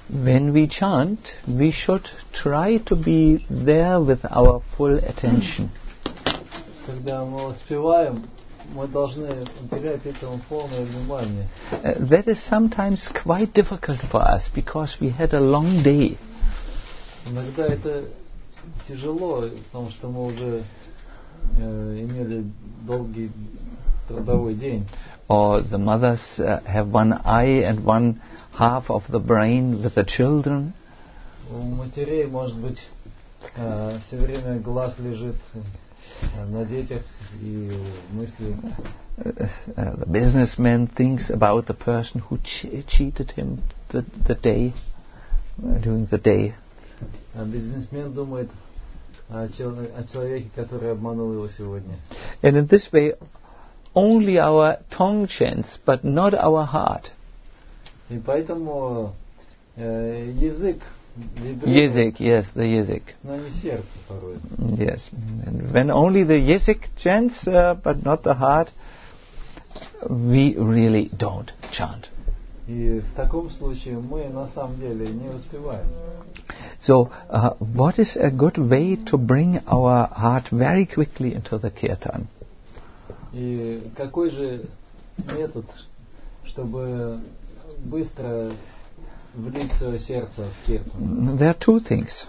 When we chant, we should try to be there with our full attention. Когда мы воспеваем, мы должны уделять этому полное внимание. That is sometimes quite difficult for us because we had a long day. Иногда это тяжело, потому что мы уже имели долгий трудовой день. Or the mothers have one eye and one half of the brain with the children. У матерей, может быть, все время глаз лежит на детях и мысли. The businessman thinks about the person who cheated him the day during the day. А бизнесмен думает о человеке, который обманул его сегодня. And in this way, only our tongue chants, but not our heart. И поэтому язык Язык, yes, the язык. но не сердце порой. Yes, and when only the язык chants, but not the heart, we really don't chant. И в таком случае мы на самом деле не воспеваем. So, what is a good way to bring our heart very quickly into the kirtan? И какой же метод, чтобы быстро влить свое сердце в киртан? There are two things.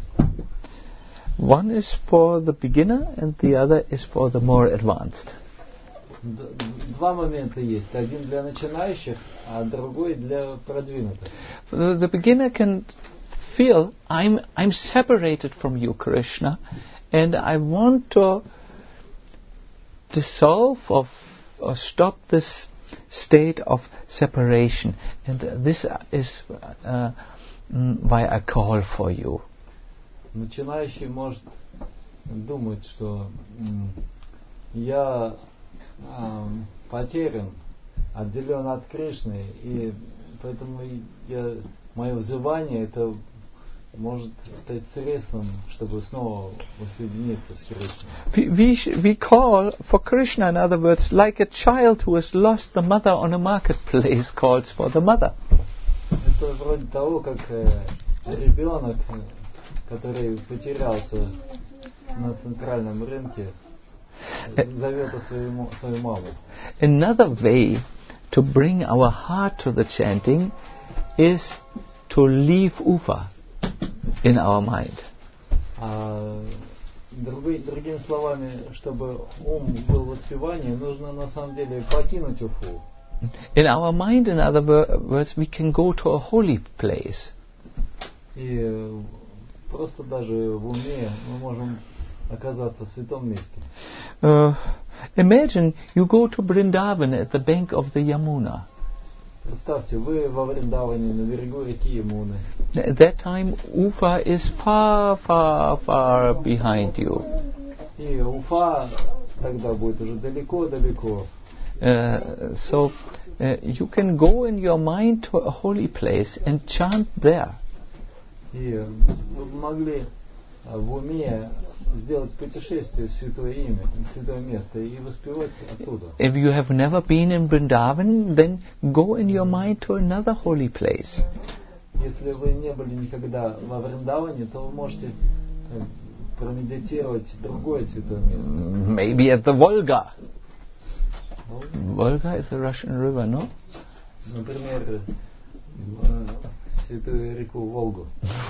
One is for the beginner and the other is for the more advanced. Два момента есть. Один для начинающих, а другой для продвинутых. The beginner can feel, I'm separated from you, Krishna, and I want to dissolve or stop this state of separation, and this is why I call for you. Начинающий может думать, что я потерян, отделен от Кришны, и поэтому мое взывание это может стать средством, чтобы снова воссоединиться с Кришной. We call for Krishna, in other words, like a child who has lost the mother on a marketplace calls for the mother. Это вроде того, как ребенок, который потерялся на центральном рынке, зовет свою маму. Another way to bring our heart to the chanting is to leave upa in our mind. Другими словами, чтобы ум был в воспевании, нужно на самом деле покинуть Уфу. In our mind, in other words, we can go to a holy place. И просто даже в уме мы можем оказаться в святом месте. Imagine you go to Vrindavan at the bank of the Yamuna. Представьте, вы во Вриндаване на берегу реки Ямуны. At that time, Ufa is far, far, far behind you. И Уфа тогда будет уже далеко-далеко. So you can go in your mind to a holy place and chant there. И вы могли в уме сделать путешествие в святое имя, в святое место и воспевать оттуда. If you have never been in Vrindavan, then go in your mind to another holy place. Если вы не были никогда во Вриндаване, то вы можете промедитировать другое святое место. Maybe at the Volga. Volga is a Russian river, no? Например, святую реку Волгу.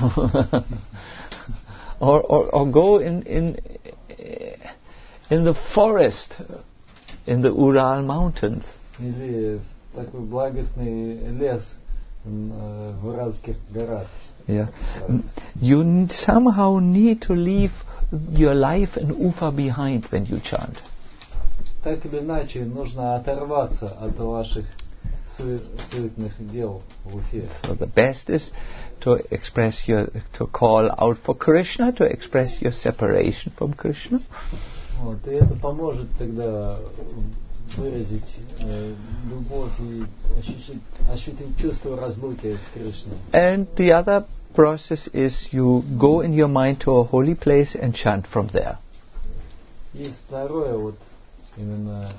or go in the forest in the Ural Mountains. Или такой благостный лес в Уральских горах. Yeah. You somehow need to leave your life in Ufa behind when you chant. Так или иначе, нужно оторваться от ваших суетных дел в Уфе. So the best is to to call out for Krishna, to express your separation from Krishna. Вот, и это поможет тогда выразить любовь и ощутить чувство разлуки с Кришной. And the other process is you go in your mind to a holy place and chant from there. И второе, вот именно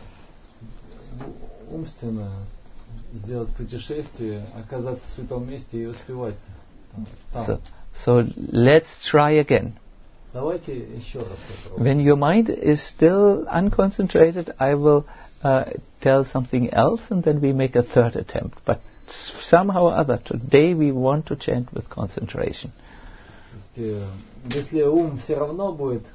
умственно сделать путешествие, оказаться в святом месте и воспевать So let's try again. Давайте еще раз попробуем. When your mind is still unconcentrated, I will tell something else, and then we make a third attempt. But somehow or other, today we want to chant with concentration. Если ум все равно будет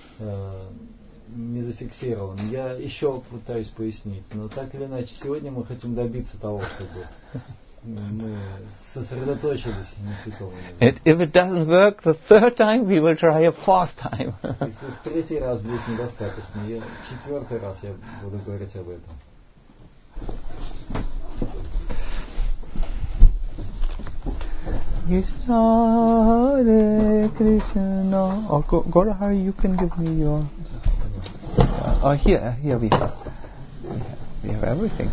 не зафиксирован, я еще пытаюсь пояснить. Но так или иначе, сегодня мы хотим добиться того, чтобы мы сосредоточились на святом имени. And if it doesn't work the third time, we will try a fourth time. Если в третий раз будет недостаточно, в четвертый раз я буду говорить об этом. Hare Krishna. Or Gaurahari, you can give me your. Here we have everything.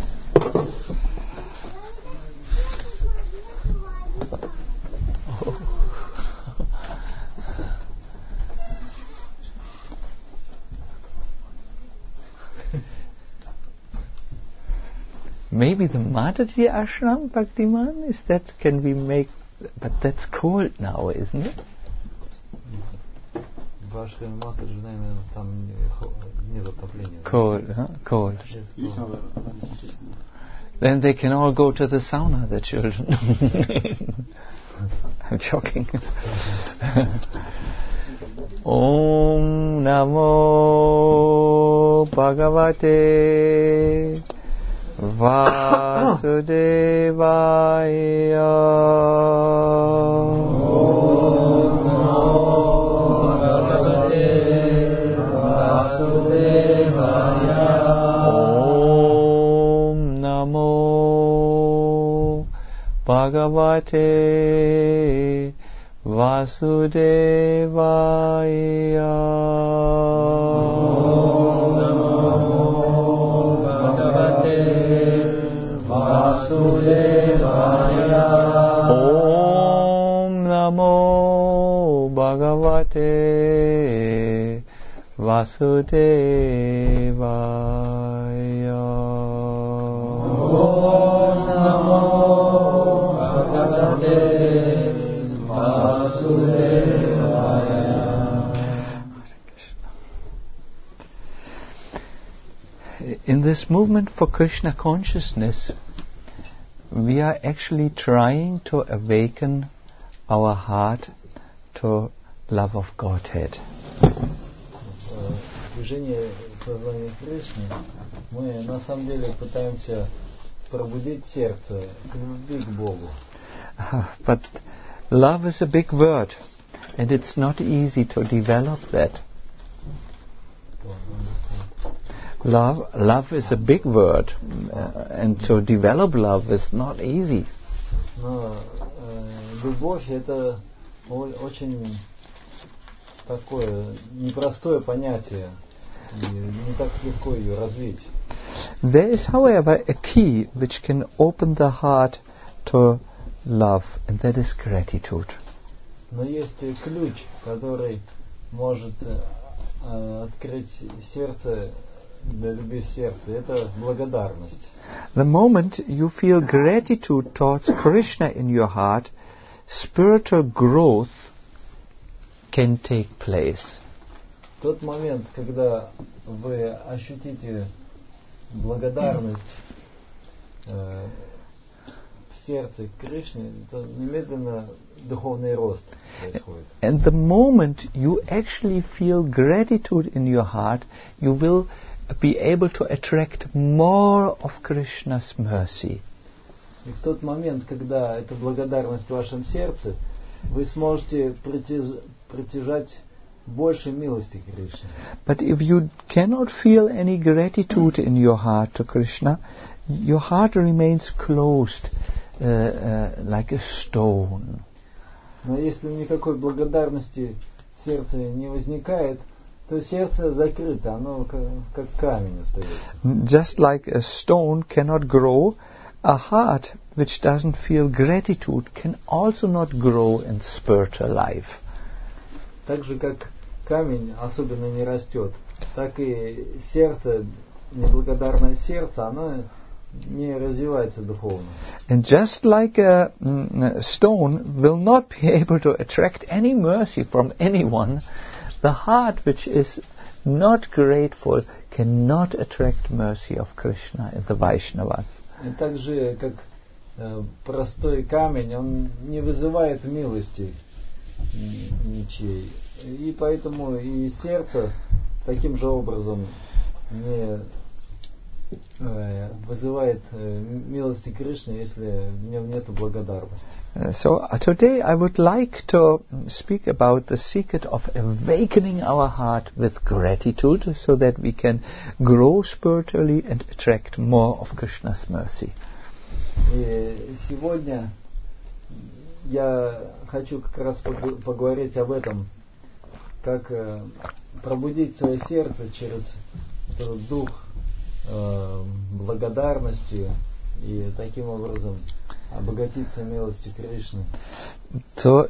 Maybe the Mataji ashram, Bhaktiman, is that? Can we make? But that's cold now, isn't it? Ваш Матаджи, наверное, там нет отопления. Cold, huh? Cold. Then they can all go to the sauna, the children. I'm joking. Om Namo Bhagavate Vasudevaya. Om Namo Bhagavate Vasudevaya. Om Namo Bhagavate Vasudevaya. Om Namo Bhagavate Vasudevaya. In this movement for Krishna consciousness, we are actually trying to awaken our heart to love of Godhead. Движение сознания Кришны, мы на самом деле пытаемся пробудить сердце к любви к Богу. But love is a big word, and it's not easy to develop that. Love is a big word, and to develop love is not easy. Но любовь это очень такое непростое понятие, и не так легко ее развить. There is, however, a key which can open the heart to love, and that is gratitude. Но есть ключ, который может открыть сердце для любви в сердце. Это благодарность. The moment you feel gratitude towards Krishna in your heart, spiritual growth can take place. В тот момент, когда вы ощутите благодарность в сердце Кришны, то немедленно духовный рост происходит. And the moment you actually feel gratitude in your heart, you will be able to attract more of Krishna's mercy. И в тот момент, когда эта благодарность в вашем сердце, вы сможете притяжать больше милости Кришны. But if you cannot feel any gratitude in your heart to Krishna, your heart remains closed like a stone. Но если никакой благодарности в сердце не возникает, то сердце закрыто, оно как камень остается. Just like a stone cannot grow, a heart which doesn't feel gratitude can also not grow in spiritual life. Так же, как камень особенно не растет, так и сердце, неблагодарное сердце, оно не развивается духовно. And just like a stone will not be able to attract any mercy from anyone, the heart which is not grateful cannot attract mercy of Krishna and the Vaishnavas. И так же, как простой камень, он не вызывает милости ничьей. И поэтому и сердце таким же образом не вызывает милости Кришны, если в нем нет благодарности. So today I would like to speak about the secret of awakening our heart with gratitude so that we can grow spiritually and attract more of Krishna's mercy. И сегодня я хочу как раз поговорить об этом, как пробудить свое сердце через этот дух благодарности и таким образом обогатиться милостью Кришны. So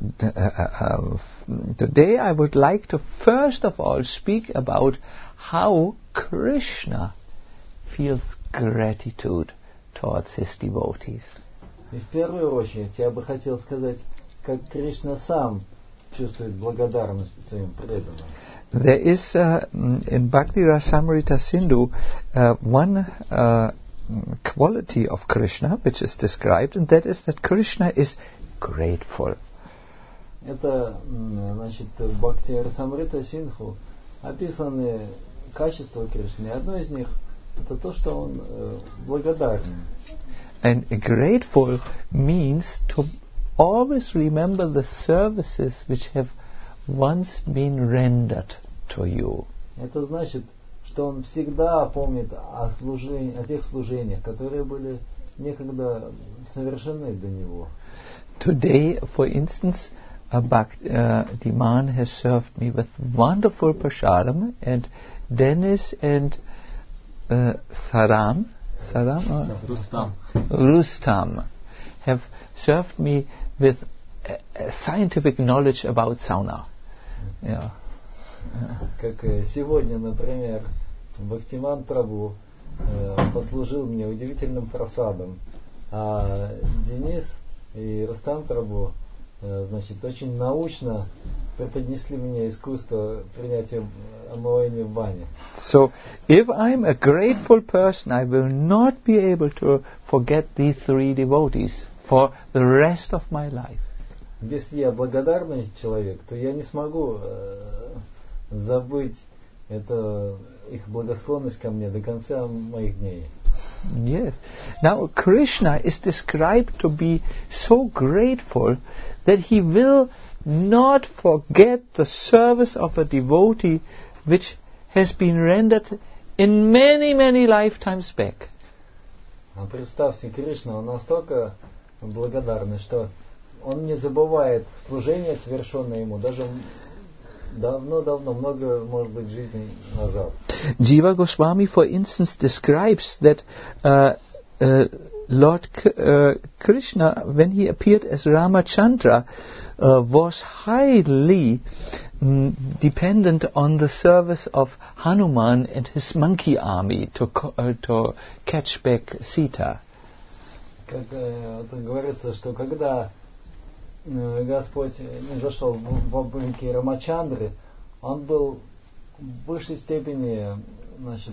today I would like to first of all speak about how Krishna feels gratitude towards his devotees. И в первую очередь я бы хотел сказать, как Кришна сам чувствует благодарность своим преданным. There is in Bhakti Rasamrita Sindhu one quality of Krishna which is described, and that is that Krishna is grateful. Это, значит, в Бхакти Расамрита Синдху описаны качества Кришны. Одно из них это то, что он благодарен. And grateful means to always remember the services which have once been rendered to you. Это значит, что он всегда помнит о тех служениях, которые были некогда совершены для него. Today, for instance, the man has served me with wonderful prasadam, and Dennis and Rustam have served me with scientific knowledge about sauna. Yeah. Как сегодня, например, Бхактиван Прабhu послужил мне удивительным прасадом, а Денис и Рустам Прабhu, значит, очень научно преподнесли мне искусство принятия омовения в бане. So, if I'm a grateful person, I will not be able to forget these three devotees for the rest of my life. Если я благодарный человек, то я не смогу забыть их благосклонность ко мне до конца моих дней. Yes. Now Krishna is described to be so grateful that he will not forget the service of a devotee which has been rendered in many, many lifetimes back. А представьте, Кришна, он настолько благодарный, что он не забывает служение, совершенное ему, даже давно-давно, много, может быть, жизней назад. Jiva Goswami, for instance, describes that Lord Krishna, when he appeared as Ramachandra, was highly dependent on the service of Hanuman and his monkey army to catch back Sita. Как говорится, что когда Господь зашел в облике Рамачандры, он был в высшей степени, значит,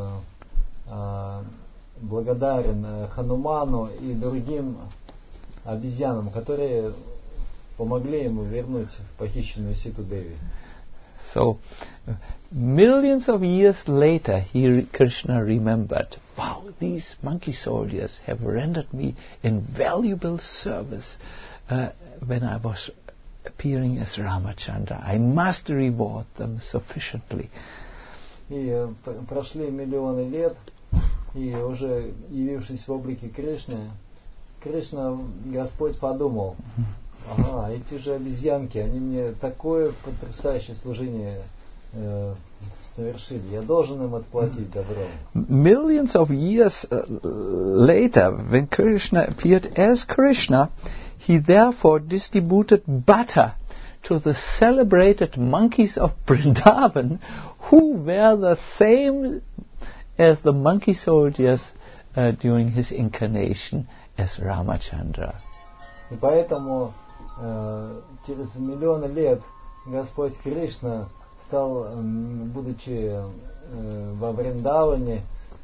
благодарен Хануману и другим обезьянам, которые помогли ему вернуть похищенную Ситу Деви. So, millions of years later, Krishna remembered, wow, these monkey soldiers have rendered me invaluable service when I was appearing as Ramachandra. I must reward them sufficiently. И прошли миллионы лет, и уже явившись в облике Кришны, Господь подумал, ага, эти же обезьянки, они мне такое потрясающее служение совершили, я должен им отплатить добром. Millions of years later, when Krishna appeared as Krishna, he therefore distributed butter to the celebrated monkeys of Vrindavan, who were the same as the monkey soldiers during his incarnation as Ramachandra. И поэтому через миллионы лет Господь Кришна стал, будучи во Вриндаване,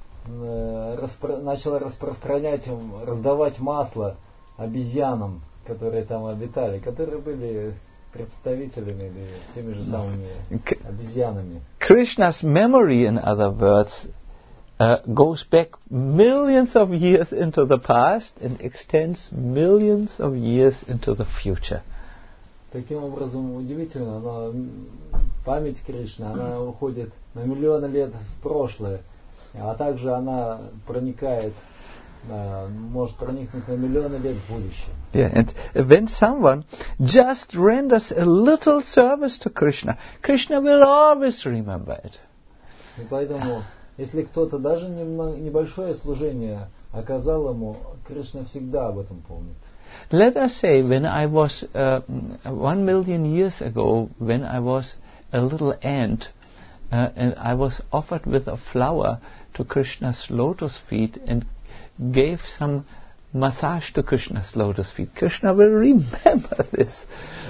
начал распространять, раздавать масло обезьянам, которые там обитали, которые были представителями или теми же самыми обезьянами. Krishna's memory, in other words, goes back millions of years into the past and extends millions of years into the future. Таким образом, удивительно, память Кришны, она уходит на миллионы лет в прошлое, а также она проникает, может проникнуть на миллионы лет в будущее. Yeah, and when someone just renders a little service to Krishna, Krishna will always remember it. И поэтому, если кто-то даже небольшое служение оказал ему, Кришна всегда об этом помнит. Let us say, when I was 1 million years ago, when I was a little ant, and I was offered with a flower to Krishna's lotus feet and gave some massage to Krishna's lotus feet. Krishna will remember this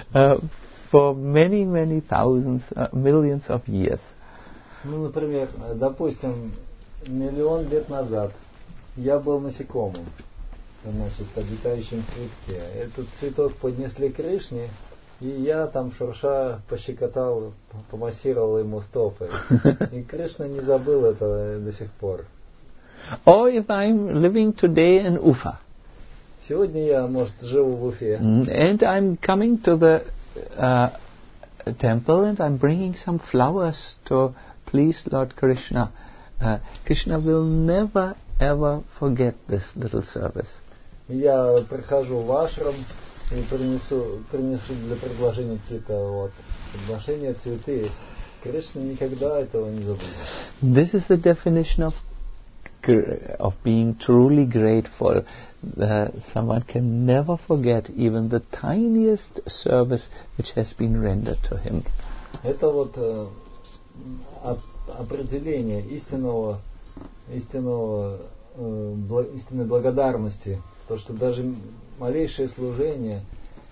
for many, many thousands, millions of years. Ну, например, допустим, миллион лет назад я был насекомым, значит, обитающим в цветке. Этот цветок поднесли Кришне, и я там шурша пощекотал, помассировал ему стопы. И Кришна не забыл это до сих пор. Or if I'm living today in Ufa. Сегодня я, может, живу в Уфе. And I'm coming to the temple and I'm bringing some flowers to please Lord Krishna. Krishna will never ever forget this little service. Я прихожу в ашрам и принесу для предложения какие-то подношения, цветы. Кришна никогда этого не забудет. This is the definition of being truly grateful. Someone can never forget even the tiniest service which has been rendered to him. Это вот определение истинной благодарности, то, что даже малейшее служение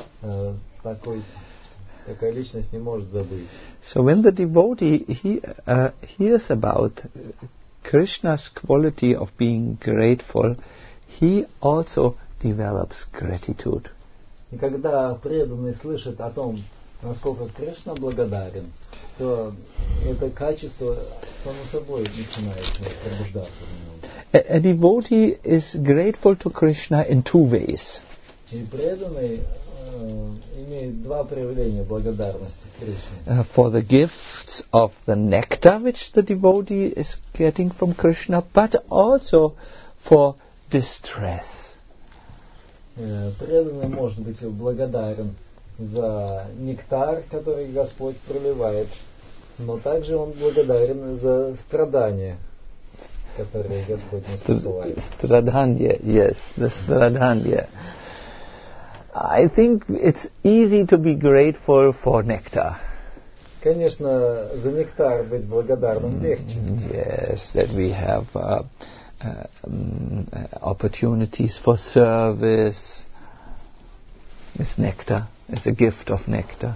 такая личность не может забыть. So when the devotee hears about Krishna's quality of being grateful, he also develops gratitude. И когда преданный слышит о том, насколько Кришна благодарен, то это качество само собой начинает пробуждаться в нем. A devotee is grateful to Krishna in two ways. И преданный имеет два проявления благодарности Кришне. For the gifts of the nectar which the devotee is getting from Krishna, but also for distress. Преданный может быть благодарен за нектар, который Господь проливает, но также он благодарен за страдания, которые Господь не посылает. Stradanya, yes, the Stradanya. I think it's easy to be grateful for nectar. Конечно, за нектар быть благодарным легче. Yes, that we have opportunities for service. It's nectar. It's a gift of nectar.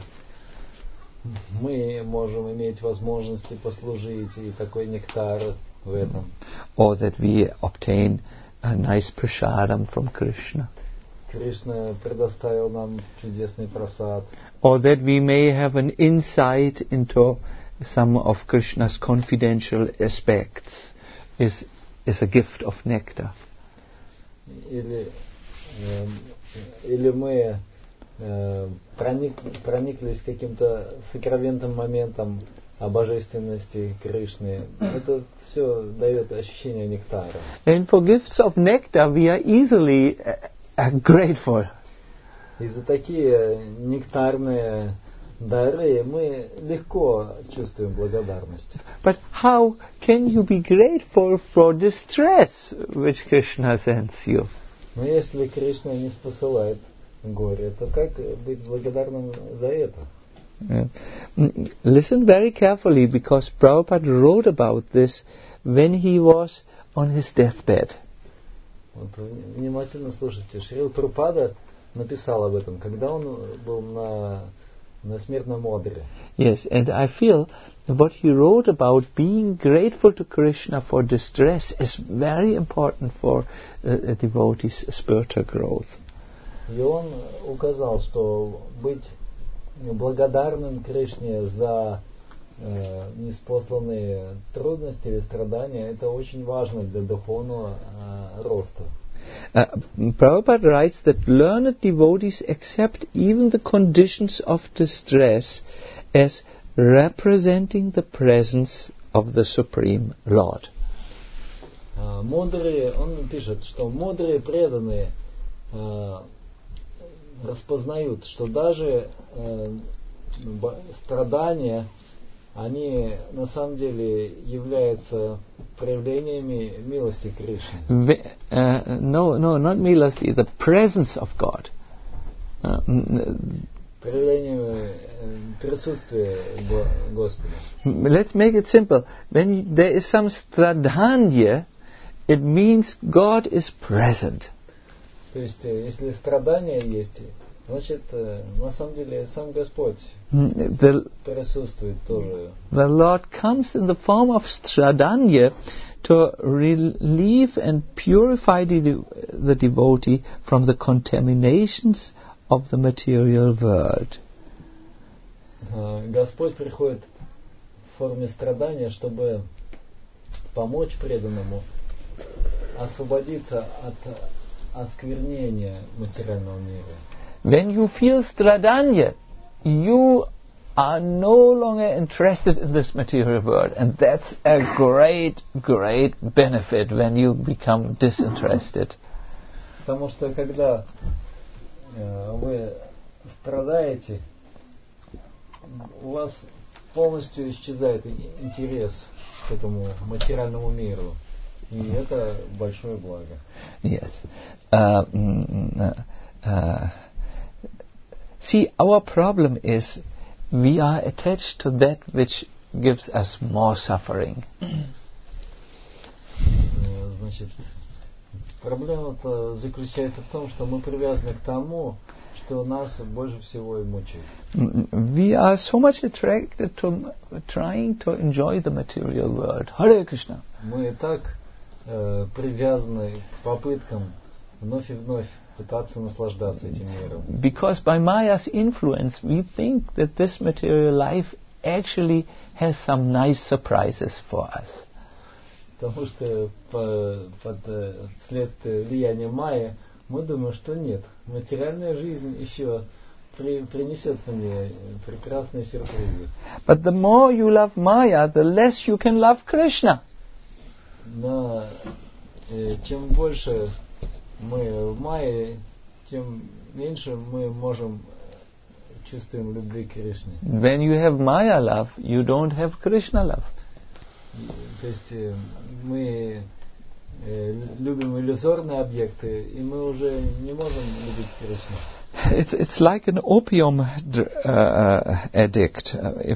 Мы можем иметь возможности послужить, и такой нектар в этом. Or that we obtain a nice prasadam from Krishna. Кришна предоставил нам чудесный прасад. Or that we may have an insight into some of Krishna's confidential aspects is a gift of nectar. Или мы прониклись каким-то сокровенным моментом о божественности Кришны. Это все дает ощущение нектара. And for gifts of nectar we are easily grateful. И за такие нектарные дары мы легко чувствуем благодарность. But how can you be grateful for distress which Krishna sends you? Но если Кришна не спосылает горе, то как быть благодарным за это? Listen very carefully, because Prabhupada wrote about this when he was on his deathbed. Вот, внимательно слушайте. Шрила Прабхупада написал об этом, когда он был на смертном одре. Yes, and I feel what he wrote about being grateful to Krishna for distress is very important for a devotee's spiritual growth. И он указал, что быть благодарным Кришне за ниспосланные трудности или страдания, это очень важно для духовного роста. Prabhupada writes that learned devotees accept even the conditions of distress as representing the presence of the Supreme Lord. Мудрые, он пишет, что мудрые преданные распознают, что даже страдания, они на самом деле являются проявлениями милости Кришны. No, not milosти, the presence of God. Проявлениями присутствия Господа. Let's make it simple. When there is some stradanya, it means God is present. То есть, если страдания есть, значит, на самом деле сам Господь присутствует тоже. The Lord comes in the form of stradanya to relieve and purify the devotee from the contaminations of the material world. Господь приходит в форме страдания, чтобы помочь преданному освободиться от осквернения материального мира. When you feel stradanya, you are no longer interested in this material world, and that's a great benefit when you become disinterested. Потому что когда вы страдаете, у вас полностью исчезает интерес к этому материальному миру. И это большое благо. Yes. See, our problem is we are attached to that which gives us more suffering. Значит, проблема-то заключается в том, что мы привязаны к тому, что нас больше всего и мучает. We are so much attracted to trying to enjoy the material world. Hare Krishna. Мы так привязаны к попыткам вновь и вновь пытаться наслаждаться этим миром. Because by Maya's influence, we think that this material life actually has some nice surprises for us. Потому что под следствием влияния Майи мы думаем, что нет. Материальная жизнь еще принесет мне прекрасные сюрпризы. But the more you love Maya, the less you can love Krishna. Но чем больше мы в Майе, тем меньше мы можем чувствуем любви к Кришне. When you have Maya love, you don't have Krishna love. То есть мы любим иллюзорные объекты, и мы уже не можем любить Кришну. It's like an opium addict. If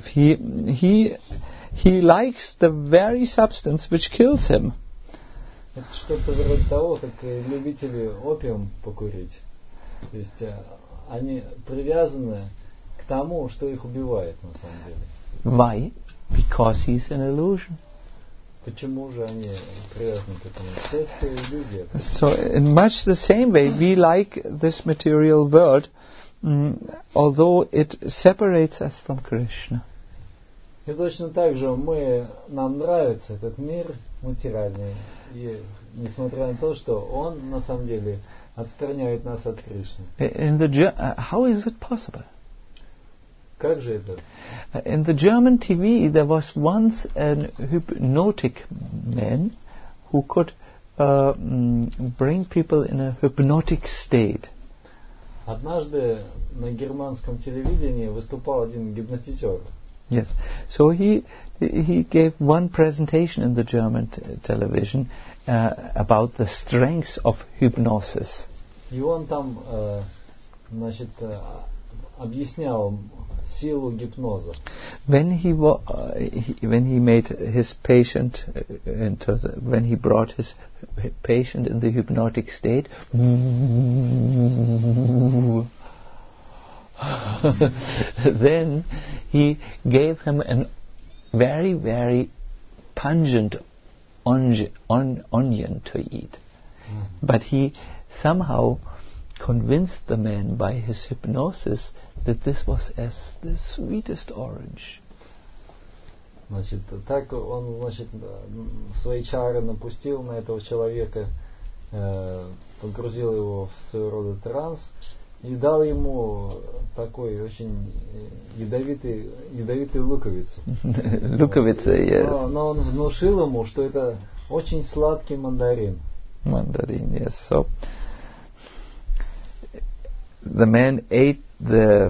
he likes the very substance which kills him. Это что-то вроде того, как любители опиум покурить. То есть они привязаны к тому, что их убивает на самом деле. Why? Because he's an illusion. Почему же они привязаны к этому? Это иллюзия. So in much the same way, we like this material world, although it separates us from Krishna. И точно так же нам нравится этот мир материальный, и несмотря на то, что он на самом деле отстраняет нас от Кришны. How is it possible? Как же это? In the German TV, there was once a hypnotic man who could bring people in a hypnotic state. Однажды на германском телевидении выступал один гипнотизер. Yes. So he gave one presentation in the German television about the strengths of hypnosis. И он там, объяснял силу гипноза. When he made his patient when he brought his patient in the hypnotic state, then he gave him a very, very pungent onion to eat. But he somehow convinced the man by his hypnosis that this was as the sweetest orange. Значит, так он, значит, свои чары напустил на этого человека, погрузил его в своего рода транс и дал ему такой очень ядовитую луковицу. Луковица, yes. Но он внушил ему, что это очень сладкий мандарин. Mandarin, yes. So the man ate the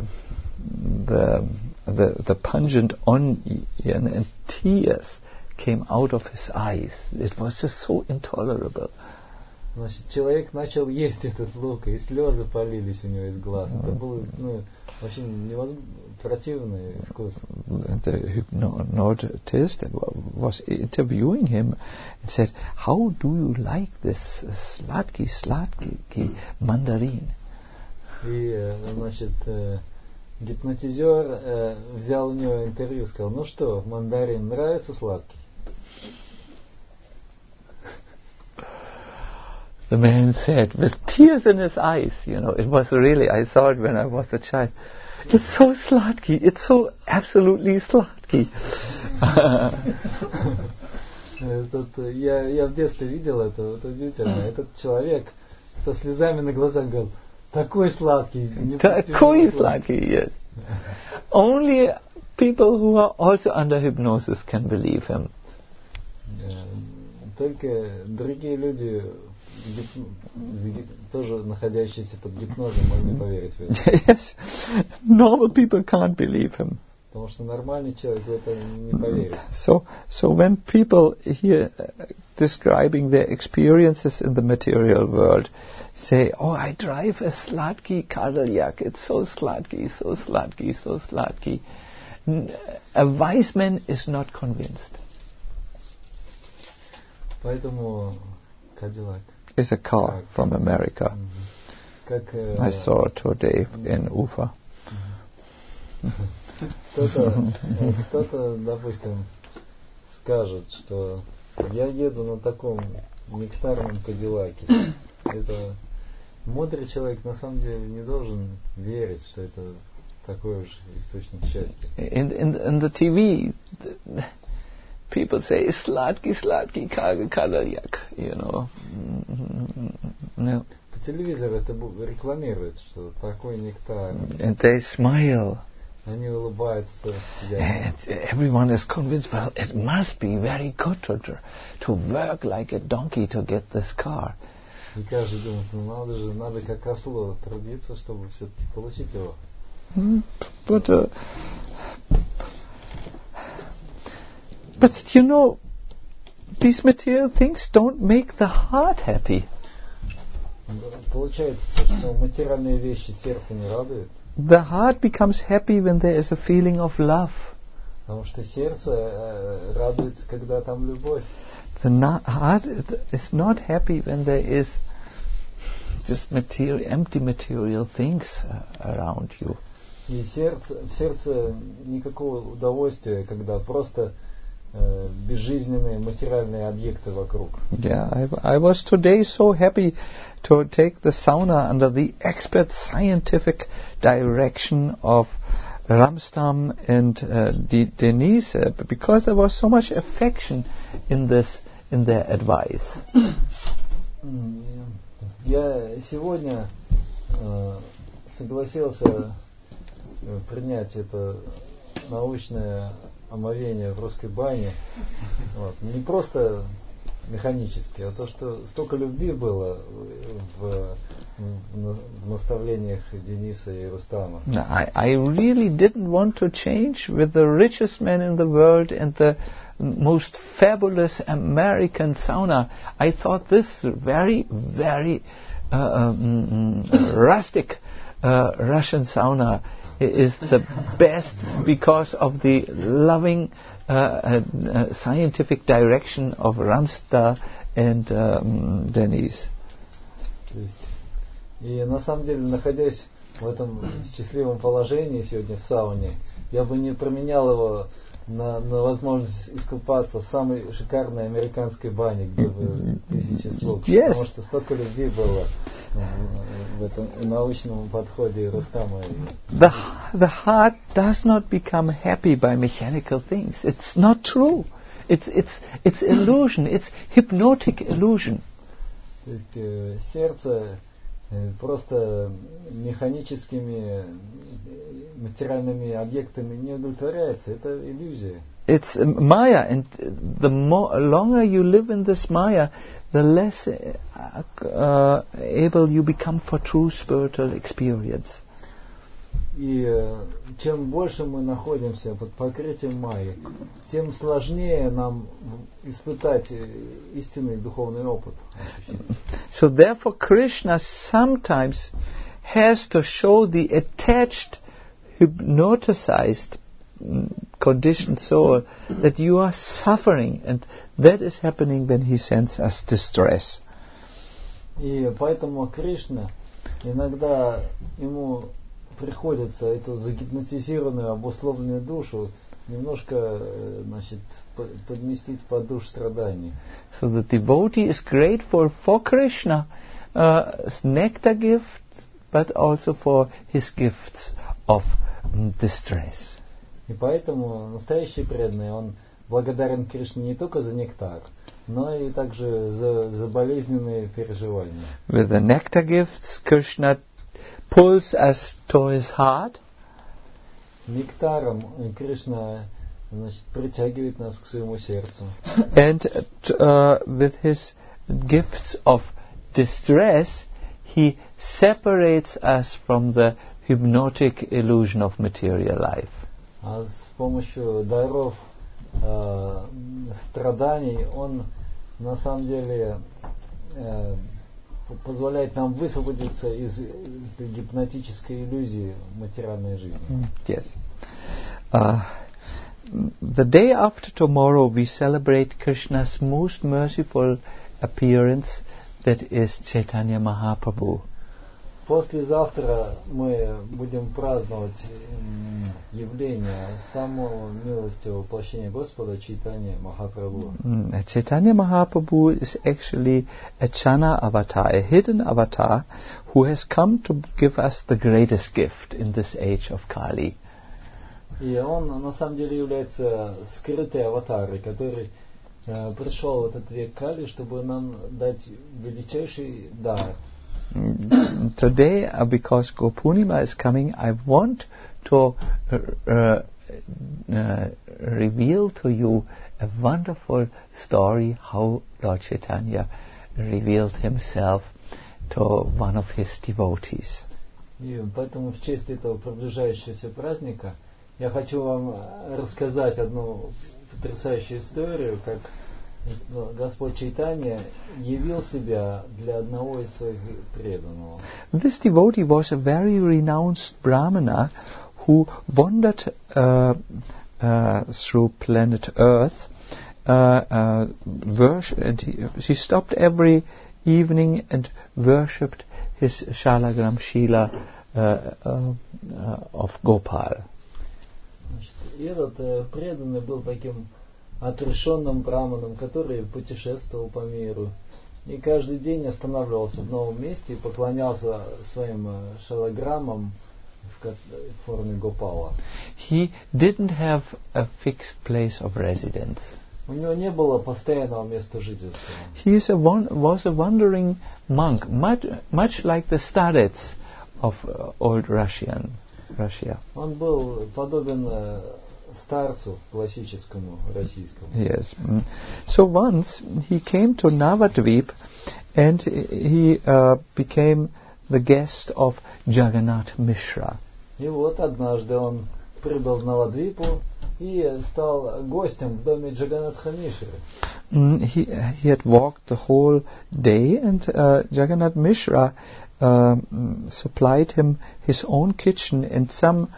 pungent onion, and tears came out of his eyes. It was just so intolerable. Значит, человек начал есть этот лук, и слезы полились у него из глаз. Это был, очень противный вкус. The hypnotist was interviewing him and said, "How do you like this sladky mandarin?" И, значит, гипнотизер взял у него интервью и сказал: "Ну что, мандарин нравится сладкий?" The man said, with tears in his eyes, it was really, I saw it when I was a child, it's so sladky, it's so absolutely sladky. Я в детстве видел это удивительно. Этот человек со слезами на глазах говорил: "Такой сладкий". Такой сладкий, yes. Only people who are also under hypnosis can believe him. Только другие люди, тоже находящиеся под гипнозом, могли поверить в это. Yes, normal people can't believe him. Потому что нормальный человек в это не поверит. So when people hear describing their experiences in the material world, say, "Oh, I drive a sladky Cadillac. It's so sladky, so sladky, so sladky." A wise man is not convinced. Поэтому Cadillac is a car from America. I saw it today in Ufa. Кто-то, допустим, скажет, что я еду на таком нектарном Кадиллаке. Это мудрый человек на самом деле не должен верить, что это такой уж источник счастья. In the TV, people say sladky Cadillac, No. По телевизору это рекламирует, что такой нектар. And they smile. Они улыбаются. And everyone is convinced, well, it must be very good to work like a donkey to get this car. И каждый думает, надо как ослу трудиться, чтобы все-таки получить его. But these material things don't make the heart happy. Получается, что материальные вещи сердце не радует. The heart becomes happy when there is a feeling of love. Потому что сердце радуется, когда там любовь. The heart is not happy when there is just empty material things around you. И в сердце никакого удовольствия, когда просто безжизненные материальные объекты вокруг. Yeah, I was today so happy to take the sauna under the expert scientific direction of Ramstam and Denise, because there was so much affection in their advice. Я сегодня согласился принять это научное омовение в русской бане. Не просто механически, а то, что столько любви было в наставлениях Дениса и Рустама. I really didn't want to change with the richest man in the world and the most fabulous American sauna. I thought this very, very rustic Russian sauna is the best because of the loving scientific direction of Ramstar and Denise. И на самом деле, находясь в этом счастливом положении сегодня в сауне, я бы не променял его на возможность искупаться в самой шикарной американской бане, где бы 1000 слуг. Потому что столько любви было в этом научном подходе Рустама. The heart does not become happy by mechanical things. It's not true. It's illusion. It's hypnotic illusion. То есть сердце просто механическими материальными объектами не удовлетворяется. Это иллюзия. It's Maya, and the longer you live in this Maya, the less able you become for true spiritual experience. И чем больше мы находимся под покрытием Майи, тем сложнее нам испытать истинный духовный опыт. So therefore Krishna sometimes has to show the attached, hypnotized, conditioned soul that you are suffering, and that is happening when he sends us distress. И поэтому Кришна иногда ему приходится эту загипнотизированную, обусловленную душу немножко, подместить под душ страданий. So the devotee is grateful for Krishna's nectar gifts, but also for his gifts of distress. И поэтому настоящий преданный, он благодарен Кришне не только за нектар, но и также за болезненные переживания. With the nectar gifts, Krishna pulls us to his heart. Нектаром Кришна, притягивает нас к своему сердцу. And with his gifts of distress, he separates us from the hypnotic illusion of material life. А с помощью даров страданий он на самом деле позволяет нам высвободиться из гипнотической иллюзии материальной жизни. Yes. The day after tomorrow we celebrate Krishna's most merciful appearance, that is Chaitanya Mahaprabhu. Послезавтра мы будем праздновать явление самого милостивого воплощения Господа Чайтанья Махапрабху. Chaitanya Mahaprabhu is actually a Chana avatar, a hidden avatar who has come to give us the greatest gift in this age of Kali. И он на самом деле является скрытой аватарой, который пришел в этот век Кали, чтобы нам дать величайший дар. Today, because Gopurnima is coming, I want to reveal to you a wonderful story how Lord Chaitanya revealed himself to one of his devotees. И поэтому в честь этого приближающегося праздника я хочу вам рассказать одну потрясающую историю, как Господь Чайтанья явил себя для одного из своих преданного. This devotee was a very renounced Brahmana who wandered through planet Earth, and he stopped every evening and worshipped his Shalagram Shila of Gopal. И этот преданный был таким отрешенным браманом, который путешествовал по миру. И каждый день останавливался в новом месте и поклонялся своим шалаграммам в форме Гопала. He didn't have a fixed place of residence. У него не было постоянного места жительства. He was a wandering monk, much like the starets of old Russia. Он был подобен старцу классическому российскому. Yes. So once he came to Navadvip and he became the guest of Jagannath Mishra. И вот однажды он прибыл в Навадвипу и стал гостем в доме Джаганатха Мишры. He had walked the whole day, and Jagannath Mishra supplied him his own kitchen and some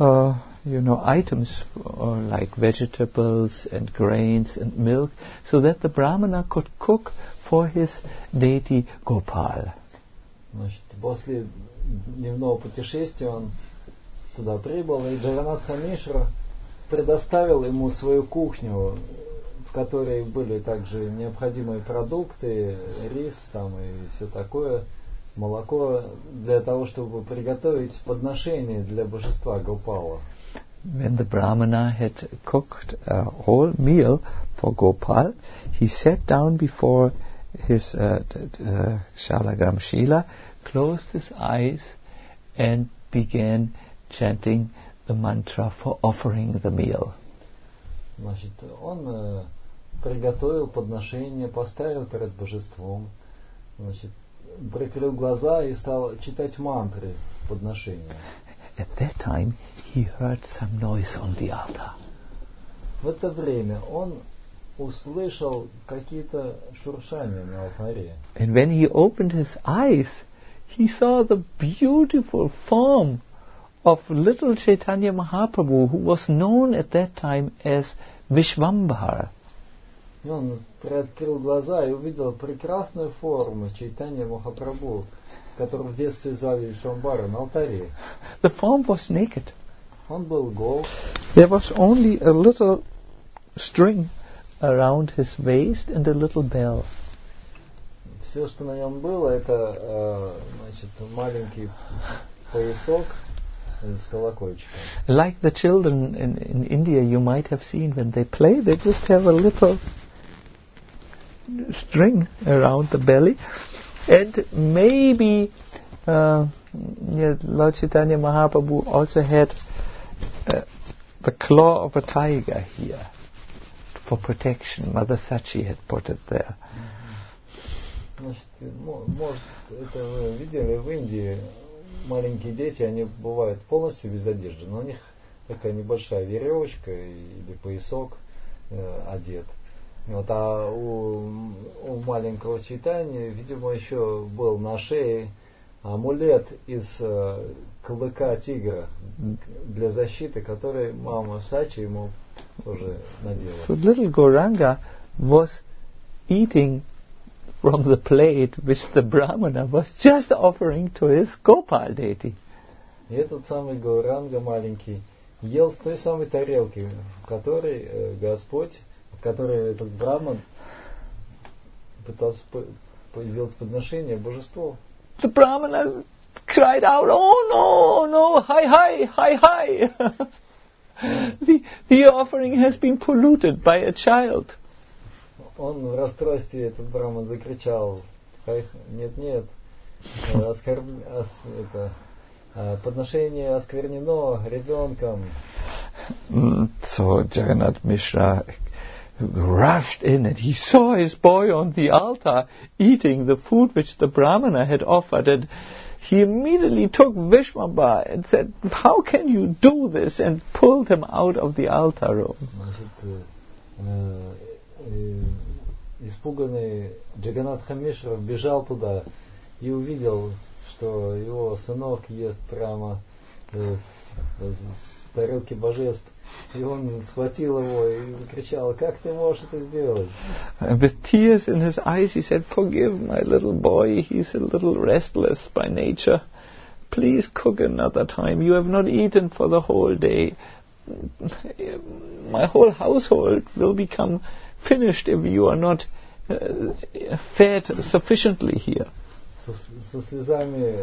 items like vegetables and grains and milk, so that the Brahmana could cook for his deity Gopal. Значит, после дневного путешествия он туда прибыл, и Джаганатха Мишра предоставил ему свою кухню, в которой были также необходимые продукты, рис там и все такое, молоко, для того, чтобы приготовить подношение для божества Гопала. When the Brahmana had cooked a whole meal for Gopal, he sat down before his Shalagram Shila, closed his eyes, and began chanting the mantra for offering the meal. Значит, он приготовил подношение, поставил перед божеством, значит, прикрыл глаза и стал читать мантры подношения. At that time, he heard some noise on the altar. В это время он услышал какие-то шуршания на алтаре. And when he opened his eyes, he saw the beautiful form of little Chaitanya Mahaprabhu, who was known at that time as Vishvambhara. И он приоткрыл глаза и увидел прекрасную форму Чайтанья Махапрабху, которую в детстве звали Вишвамбара, на алтаре. The form was naked. Он был гол. There was only a little string around his waist and a little bell. Все, что на нем было, это маленький поясок с колокольчиком. Like the children in India, you might have seen when they play, they just have a little string around the belly, and maybe Lord Chaitanya Mahaprabhu also had the claw of a tiger here for protection. Mother Sachi had put it there. Значит, может, это вы видели в Индии, маленькие дети, они бывают полностью без одежды, но у них такая небольшая веревочка или поясок одет. Вот, а у маленького Чайтаньи, видимо, еще был на шее амулет из клыка тигра для защиты, который мама Сачи ему тоже надела. So little Gauranga was eating from the plate which the Brahmana was just offering to his Gopal deity. И этот самый Гауранга маленький ел с той самой тарелки, в которой Господь, в которой этот Брахман пытался сделать подношение божеству. The Brahmana cried out, "Oh no, hi. The offering has been polluted by a child." Он в расстройстве, этот Брахман закричал: нет, подношение осквернено ребенком. So Jagannath Mishra rushed in and he saw his boy on the altar eating the food which the Brahmana had offered, and he immediately took Vishvambhara and said, "How can you do this?" and pulled him out of the altar room. Испуганный Джаганатха Мишра бежал туда и увидел, что его сынок ест прямо с тарелки божеств. И он схватил его и кричал: "Как ты можешь это сделать?" And with tears in his eyes he said, "Forgive my little boy, he's a little restless by nature. Please cook another time. You have not eaten for the whole day. My whole household will become finished if you are not fed sufficiently here." Со слезами,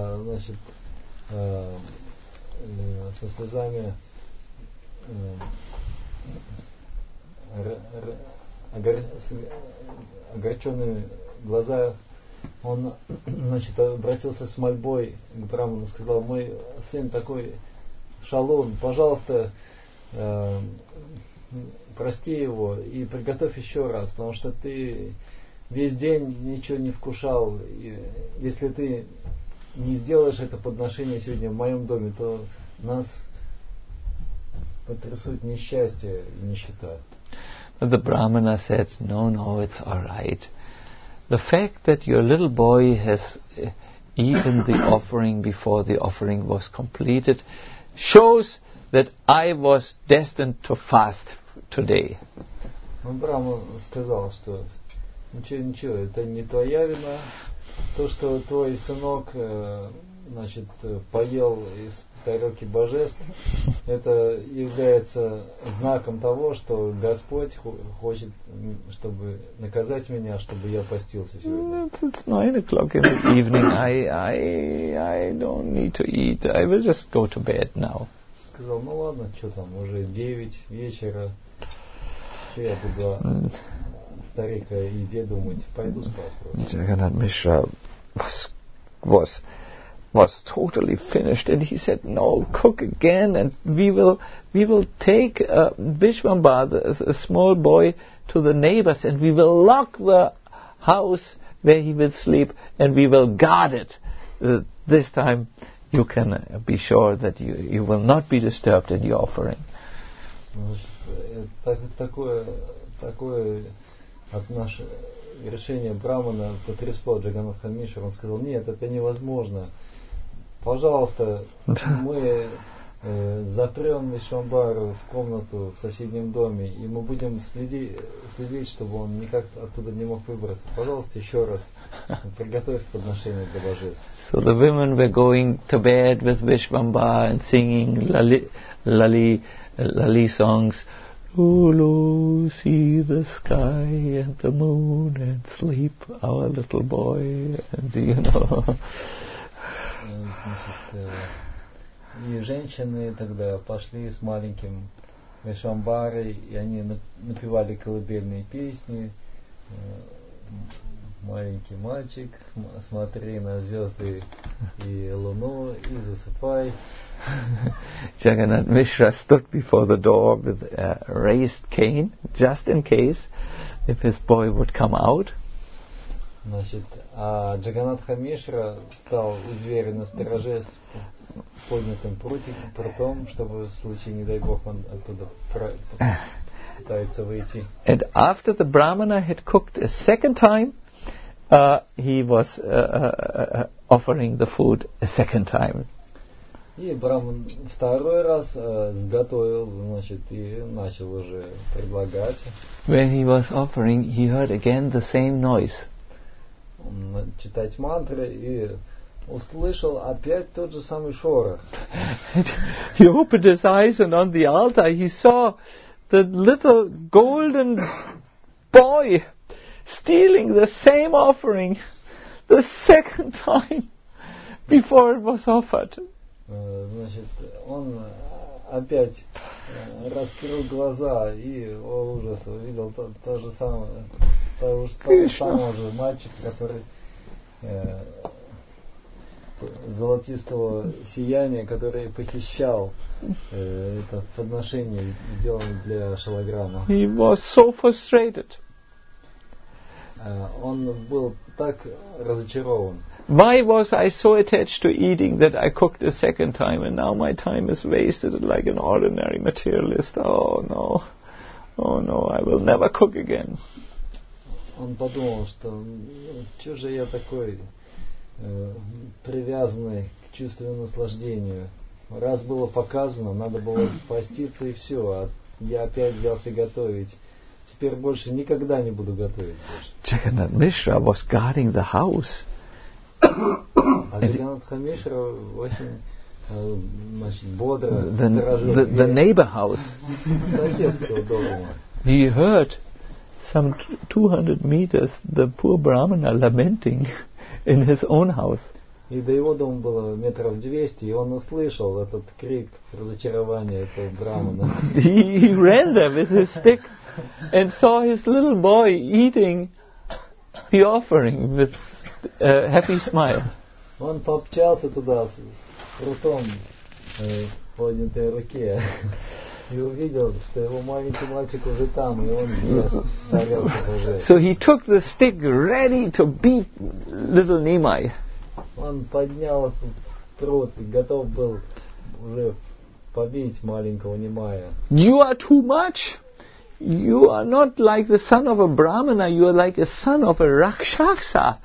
огорченными глаза, он, обратился с мольбой к Брахману, сказал: "Мой сын такой шалун, пожалуйста, прости его и приготовь еще раз, потому что ты весь день ничего не вкушал. И если ты не сделаешь это подношение сегодня в моем доме, то нас потрясут несчастье и нищета. But the Brahmana said, no, it's all right. The fact that your little boy has eaten the offering before the offering was completed shows that I was destined to fast today. Но Брахма сказал, что ничего, это не твоя вина. То, что твой сынок, поел из тарелки божеств, это является знаком того, что Господь хочет, чтобы наказать меня, чтобы я постился сегодня. It's 9 o'clock in the evening. I don't need to eat. I will just go to bed now. Сказал, ну ладно, что там, уже 9 вечера, что я буду о старик о еде думать, пойду спать просто. Jagannath Mishra was totally finished, and he said, no, cook again, and we will take Vishwambara, a small boy, to the neighbors, and we will lock the house where he will sleep, and we will guard it. This time you can be sure that you will not be disturbed in your offering. Такое решение Брамана потрясло Джаганнатха Мишру. Он сказал, нет, это невозможно. Пожалуйста, мы запрем Вишвамбару в комнату в соседнем доме, и мы будем следить, чтобы он никак оттуда не мог выбраться. Пожалуйста, еще раз приготовь подношение для божеств. So the women were going to bed with Vishvambara and singing lali songs. Lulu, see the sky and the moon and sleep, our little boy, and you know. И женщины тогда пошли с маленьким Вишвамбарой, и они напевали колыбельные песни. Маленький мальчик, смотри на звезды и луну и засыпай. Jagannath Mishra stood before the door with a raised cane, just in case if his boy would come out. А Джаганнатха Мишра стал у двери на стороже с поднятым прутом, чтобы в случае, не дай бог, он оттуда пытается выйти. And after the Brahmana had cooked a second time, he was offering the food a second time. И Браман второй раз сготовил, и начал уже предлагать. When he was offering, he heard again the same noise. Читать мантры и услышал опять тот же самый шорох. He opened his eyes, and on the altar he saw the little golden boy stealing the same offering the second time before it was offered. Он опять раскрыл глаза и, о ужас, увидел того же самого же мальчика, который золотистого сияния, который похищал это подношение, сделанное для Шалаграма. He was so frustrated. Он был так разочарован. Why was I so attached to eating that I cooked a second time, and now my time is wasted like an ordinary materialist? Oh no, I will never cook again. Он подумал, что что же я такой привязанный к чувственному наслаждению. Раз было показано, надо было поститься и все, а я опять взялся готовить. Теперь больше никогда не буду готовить. Jagannath Mishra was guarding the house. А Джаганнатха Мишра очень бодро сторожил the neighbor house. соседского дома. He heard some 200 meters the poor Brahmana lamenting in his own house. И до его дома было метров 200, и он услышал этот крик разочарования этого Брахмана. He ran there with his stick and saw his little boy eating the offering with a happy smile. Он помчался туда с прутом в поднятой руке и увидел, что его маленький мальчик уже там, и он ест тарелку уже. So he took the stick ready to beat little Nimai. Он поднял этот прут и готов был уже побить маленького Нимая. You are too much. You are not like the son of a Brahmana, you are like a son of a Rakshasa.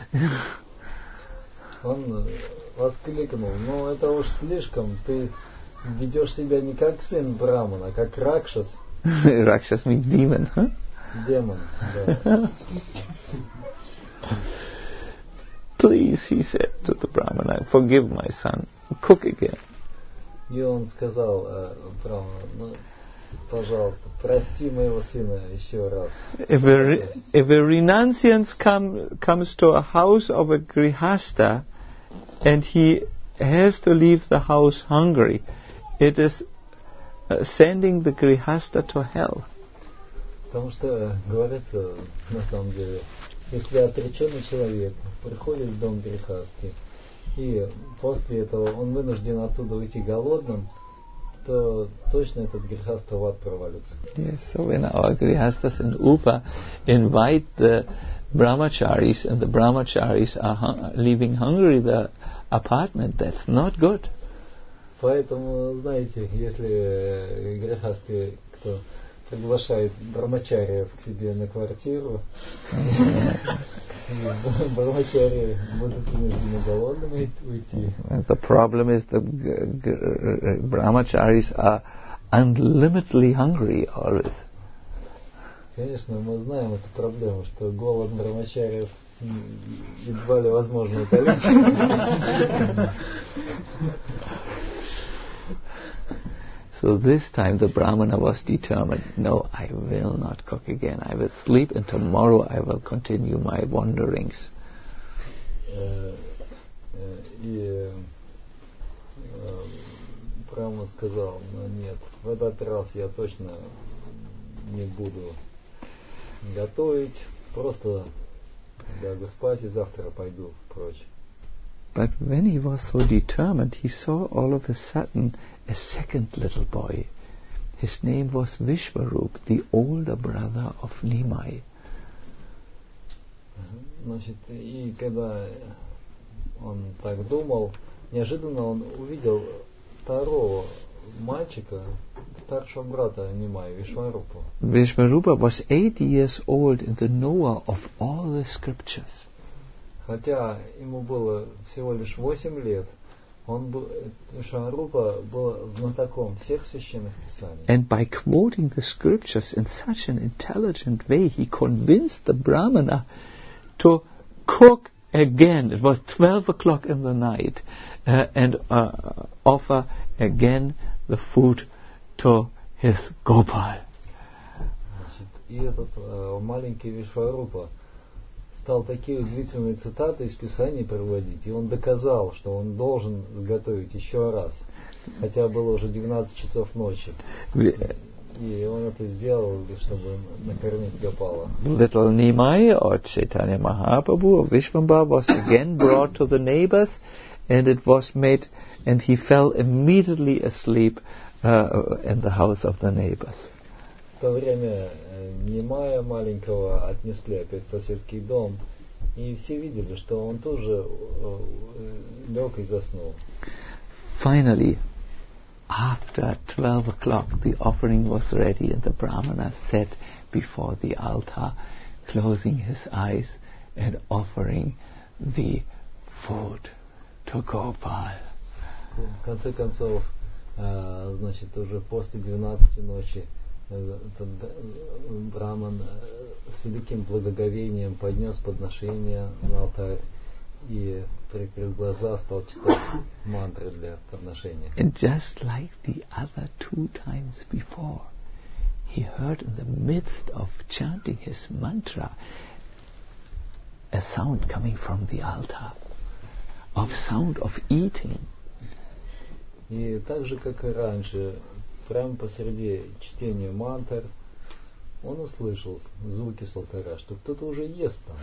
Он воскликнул: ну это уж слишком, ты ведешь себя не как сын Брамана, а как Ракшас. Rakshas means demon, huh? Демон, да. Please, he said to the Brahmana, forgive my son, cook again. И он сказал Браману: ну, пожалуйста, прости моего сына еще раз. If a renunciant comes to a house of a grihasta and he has to leave the house hungry, it is sending the grihasta to hell. Потому что говорится, на самом деле, если отреченный человек приходит в дом грехастки, и после этого он вынужден оттуда уйти голодным, то точно этот грехаста в ад провалится. Yes, so when our grihastas in Upa invite the brahmacharis and the brahmacharis are leaving hungry the apartment, that's not good. Поэтому, знаете, если грехасты, кто приглашает брамачариев к себе на квартиру, брамачари будут вынуждены голодными уйти. The problem is the brahmacharis are unlimitedly hungry always. Конечно, мы знаем эту проблему, что голод брамачариев едва ли возможно утолить. So this time the Brahmana was determined, no, I will not cook again. I will sleep and tomorrow I will continue my wanderings. И Брахман сказал: ну нет, в этот раз я точно не буду готовить, просто лягу спать и завтра пойду прочь. But when he was so determined, he saw all of a sudden a second little boy. His name was Vishwarup, the older brother of Nimai. Значит, и когда он так думал, неожиданно он увидел второго мальчика, старшего брата Нимая, Вишварупа. Vishwarupa was 8 years old and the knower of all the scriptures. Хотя ему было всего лишь 8 лет, Вишварупа был знатоком всех священных писаний. And by quoting the scriptures in such an intelligent way, he convinced the Brahmana to cook again. It was 12 o'clock in the night, and offer again the food to his Gopal. Значит, и этот маленький Вишварупа стал такие удивительные цитаты из Писаний приводить, и он доказал, что он должен сготовить еще раз, хотя было уже 12 часов ночи. И он это сделал, чтобы накормить Гопала. Little Nimai or Chaitanya Mahaprabhu or Vishvambhava was again brought to the neighbors, and it was made, and he fell immediately asleep in the house of the neighbors. В то время Нимая маленького отнесли опять в соседский дом, и все видели, что он тоже лег и заснул. Finally, after 12 o'clock, the offering was ready, and the Brahmana sat before the altar, closing his eyes and offering the food to Gopal. В конце концов, значит, уже после 12 ночи Брахман с великим благоговением поднес подношение на алтарь и, прикрыв глаза, стал читать мантры для подношения. And just like the other 2 times before, he heard in the midst of chanting his mantra a sound coming from the altar, of sound of eating. И так же, как и раньше, прямо посреди чтения мантр, он услышал звуки с алтаря, что кто-то уже ест там.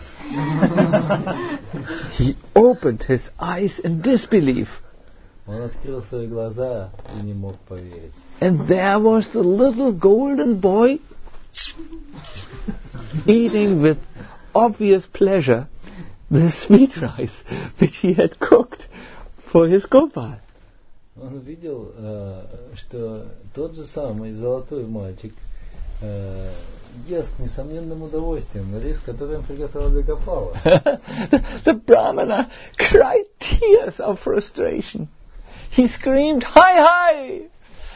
He opened his eyes in disbelief. Он открыл свои глаза и не мог поверить. And there was the little golden boy eating with obvious pleasure the sweet rice which he had cooked for his Gopal. Он увидел, что тот же самый золотой мальчик ест с несомненным удовольствием рис, который он приготовил для Гопала. The Brahmana cried tears of frustration. He screamed, "Hi, hi!"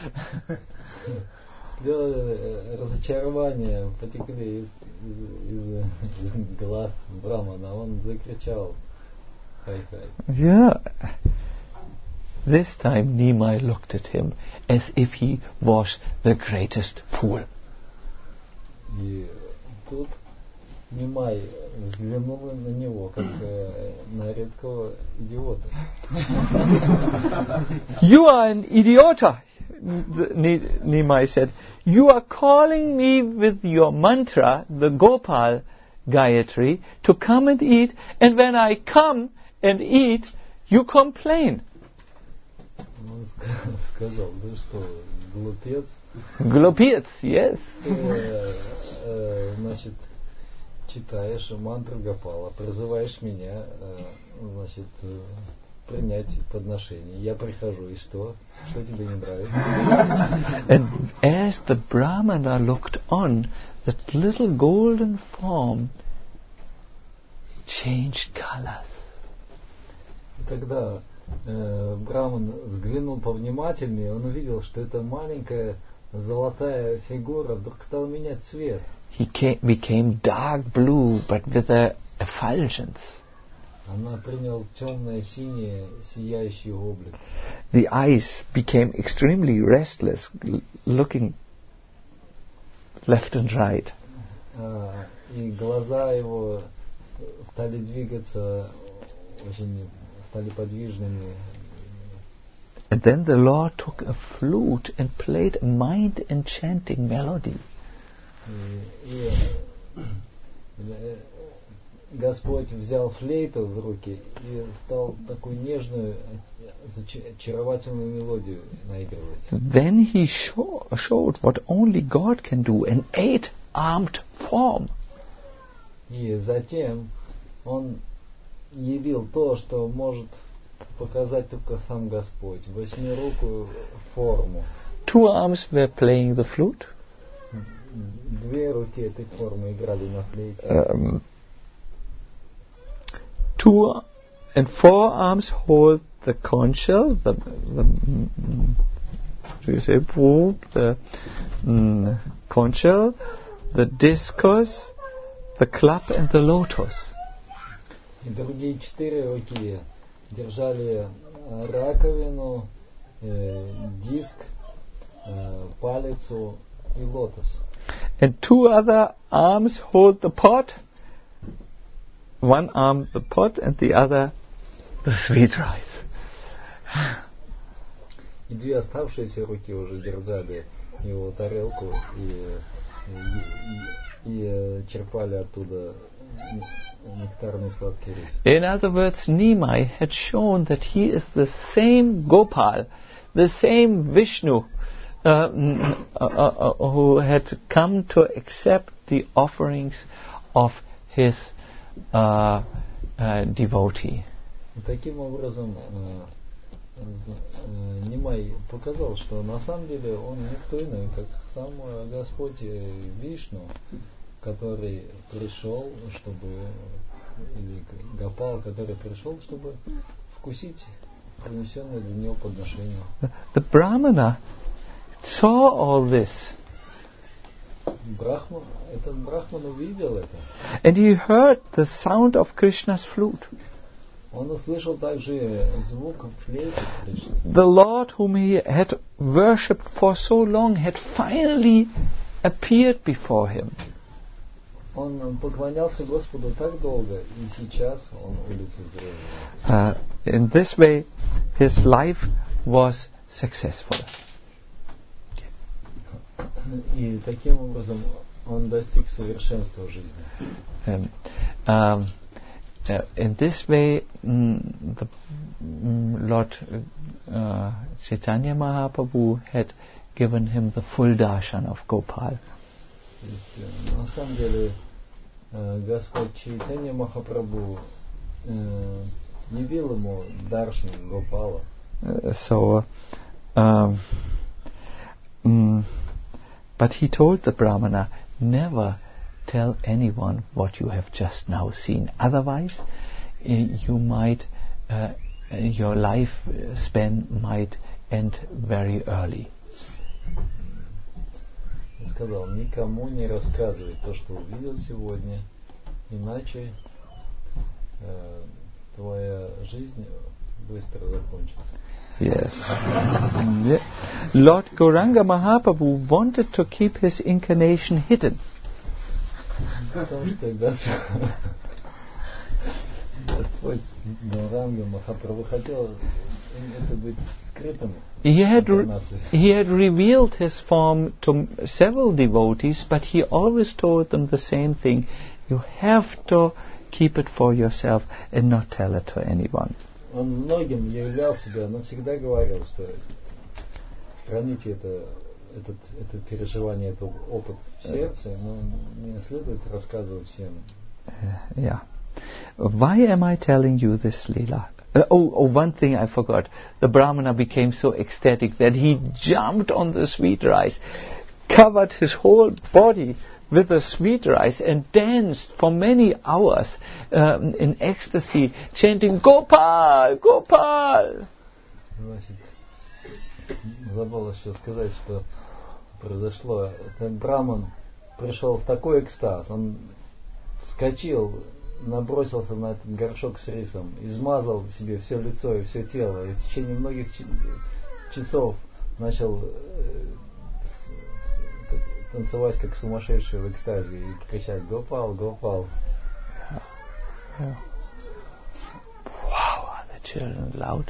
Слезы разочарования потекли из глаз Брамана. Он закричал, "Хай-хай!" Yeah. This time Nimai looked at him as if he was the greatest fool. И тут Нимай взглянул на него, как на редкого идиота. You are an idiota, Nimai said. You are calling me with your mantra, the Gopal Gayatri, to come and eat, and when I come and eat, you complain. Он сказал, ты что, глупец? Glupец, yes. Ты, значит, читаешь мантру Гопала, призываешь меня, значит, принять подношение. Я прихожу, и что? Что тебе не нравится? And as the Brahmana looked on, that little golden form changed colors. И тогда Браман взглянул повнимательнее, он увидел, что эта маленькая золотая фигура вдруг стала менять цвет. He became dark blue, but with a effulgence. Она приняла темно-синее, сияющий облик. The eyes became extremely restless, looking left and right. И глаза его стали двигаться, очень стали подвижными. And then the Lord took a flute and played a mind-enchanting melody. И Господь взял флейту в руки и стал такую нежную, очаровательную мелодию наигрывать. Then he showed what only God can do, an 8-armed form. И затем он явил то, что может показать только сам Господь, восьмирукую форму. 2 arms were playing the flute. Две руки этой формы играли на флейте. 2 and 4 arms hold the conch shell, the conch shell, the discus, the club, and the lotus. И другие 4 руки держали раковину, диск, палицу и лотос. And 2 other arms hold the pot. 1 arm the pot and the other the sweet rice. И 2 оставшиеся руки уже держали его тарелку и черпали оттуда нектарный сладкий рис. In other words, Nimai had shown that he is the same Gopal, the same Vishnu, who had come to accept the offerings of his devotee. И таким образом Нимай показал, что на самом деле он никто иной, как сам Господь Вишну, который пришел, чтобы, или Гопал, который пришел, чтобы вкусить принесенное для него подношение. The Brahmana saw all this. Этот Брахман увидел это. And he heard the sound of Krishna's flute. Он услышал также звук флейты Кришны. The Lord whom he had worshipped for so long had finally appeared before him. Он поклонялся Господу так долго, и сейчас он улицезрел. In this way, his life was successful. И таким образом он достиг совершенства в жизни. In this way, the Lord Chaitanya Mahaprabhu had given him the full darshan of Gopal. То есть, на самом деле, Господь Чайтанья Махапрабху явил ему даршан Гопала. But he told the Brahmana, never tell anyone what you have just now seen. Otherwise, you might, your life span might end very early. Он сказал, никому не рассказывай то, что увидел сегодня, иначе твоя жизнь быстро закончится. Yes. Lord Gauranga Mahaprabhu wanted to keep his incarnation hidden. Потому что Господь Гауранга Махапрабху хотел это быть скрытым. He had revealed his form to several devotees, but he always told them the same thing. You have to keep it for yourself and not tell it to anyone. Он многим являл себя, но всегда говорил, что храните это переживание, этот опыт в сердце, но не следует рассказывать всем. Yeah. Why am I telling you this, Leela? One thing I forgot. The Brahmana became so ecstatic that he jumped on the sweet rice, covered his whole body with the sweet rice and danced for many hours in ecstasy, chanting Gopal, Gopal. Значит, забыл еще сказать, что произошло. Этот браман пришел в такой экстаз, он вскочил, набросился на этот горшок с рисом, измазал себе все лицо и все тело, и в течение многих часов начал танцевать как сумасшедший в экстазе и кричать «Гопал, Гопал». Yeah. Wow, are the children loud?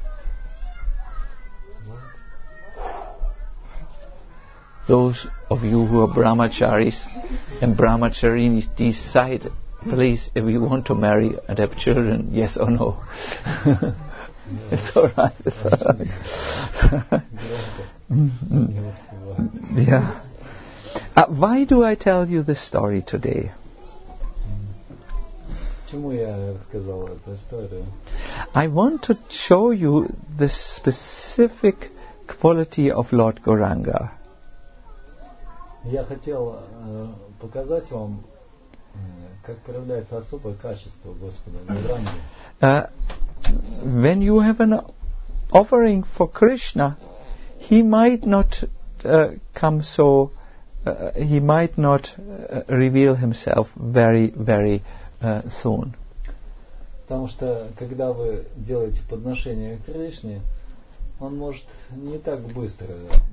Those of you who are brahmacharis and brahmacharinis, decide, please, if you want to marry and have children, yes or no. It's all right. Yeah. Why do I tell you this story today? Почему я рассказал эту историю? I want to show you the specific quality of Lord Gauranga. Я хотел показать вам, как проявляется особое качество Господа Гауранги. When you have an offering for Krishna, he might not come so. He might not reveal himself very, very soon. Потому что, когда вы делаете подношение Кришне, он может не так быстро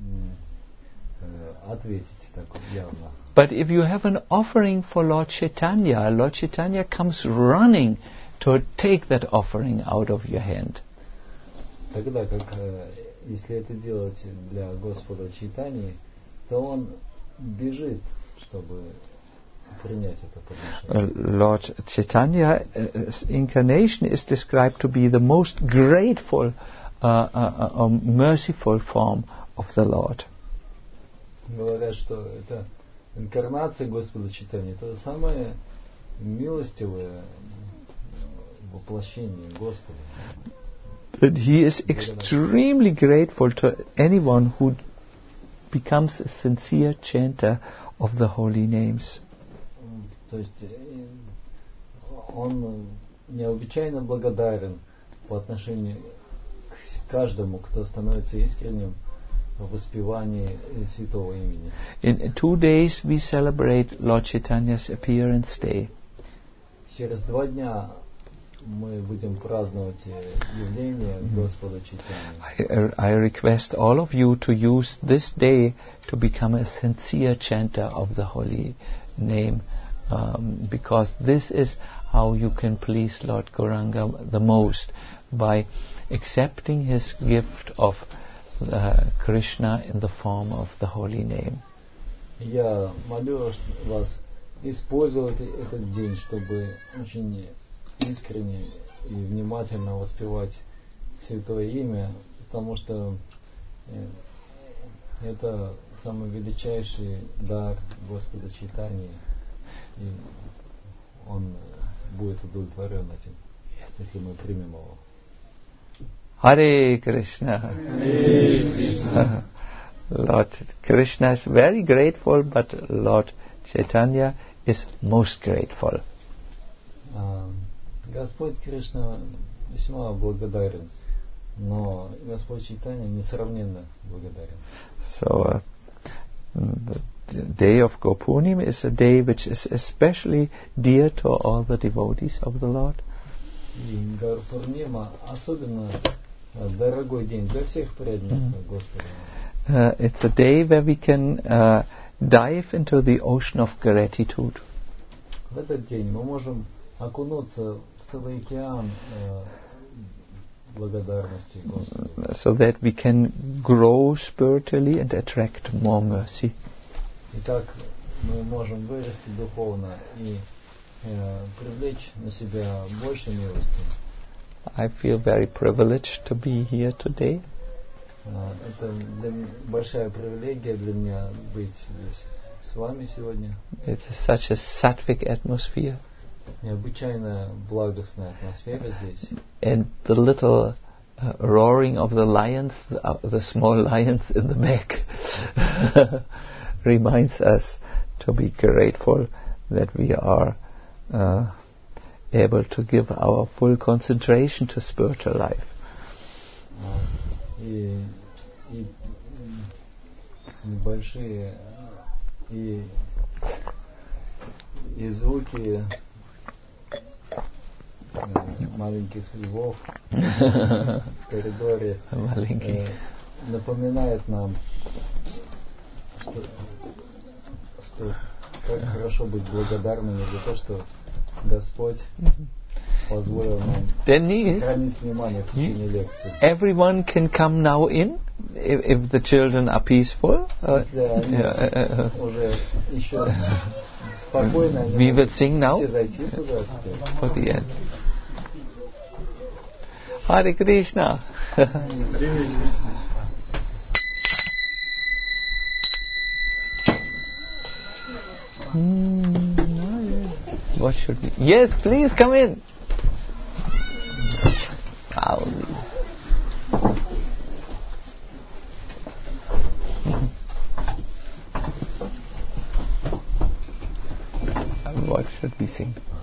ответить так явно. But if you have an offering for Lord Chaitanya comes running to take that offering out of your hand. Тогда как если это делать для Господа Чайтаньи, то он бежит, чтобы принять это подношение. Lord Chaitanya's incarnation is described to be the most grateful, merciful form of the Lord. Говорят, что это инкарнация Господа Чайтаньи, это самое милостивое воплощение Господа. But he is extremely grateful to anyone who becomes a sincere chanter of the holy names. То есть он необычайно благодарен по отношению к каждому, кто становится искренним в воспевании святого имени. In 2 days we celebrate Lord Chaitanya's appearance day. Через 2 дня мы будем праздновать явление Господа Чайтаньи. I request all of you to use this day to become a sincere chanter of the holy name, because this is how you can please Lord Gauranga the most, by accepting his gift of Krishna in the form of the holy name. Я молю вас использовать этот день, чтобы очень искренне и внимательно воспевать святое имя, потому что это самый величайший дар Господа Чайтаньи, и он будет удовлетворен этим, если мы примем его. Hare Krishna. Hare Krishna. Lord Krishna is very grateful, but Lord Chaitanya is most grateful. Господь Кришна весьма благодарен, но Господь Чайтанья несравненно благодарен. So the day of Gopunim is a day which is especially dear to all the devotees of the Lord. И Гаур-Пурнима особенно дорогой день для всех преданных Господа. It's a day where we can dive into the ocean of gratitude. В этот день мы можем окунуться в целый океан благодарности Господу. So that we can grow spiritually and attract more mercy. И так мы можем вырасти духовно и привлечь на себя больше милости. I feel very privileged to be here today. Это большая привилегия для меня быть здесь с вами сегодня. It's such a sattvic atmosphere. Необычайно благостная атмосфера здесь. And the little roaring of the lions, the small lions in the back, reminds us to be grateful that we are able to give our full concentration to spiritual life. И небольшие и звуки маленьких львов в коридоре напоминают нам, что как хорошо быть благодарными за то, что Господь позволил нам сохранить внимание в течение лекции. Everyone can come now in if the children are peaceful. Если они уже еще спокойно, we will sing now все зайти сюда теперь. for the end. Hare Krishna. What should we? Yes, please come in. What should we sing?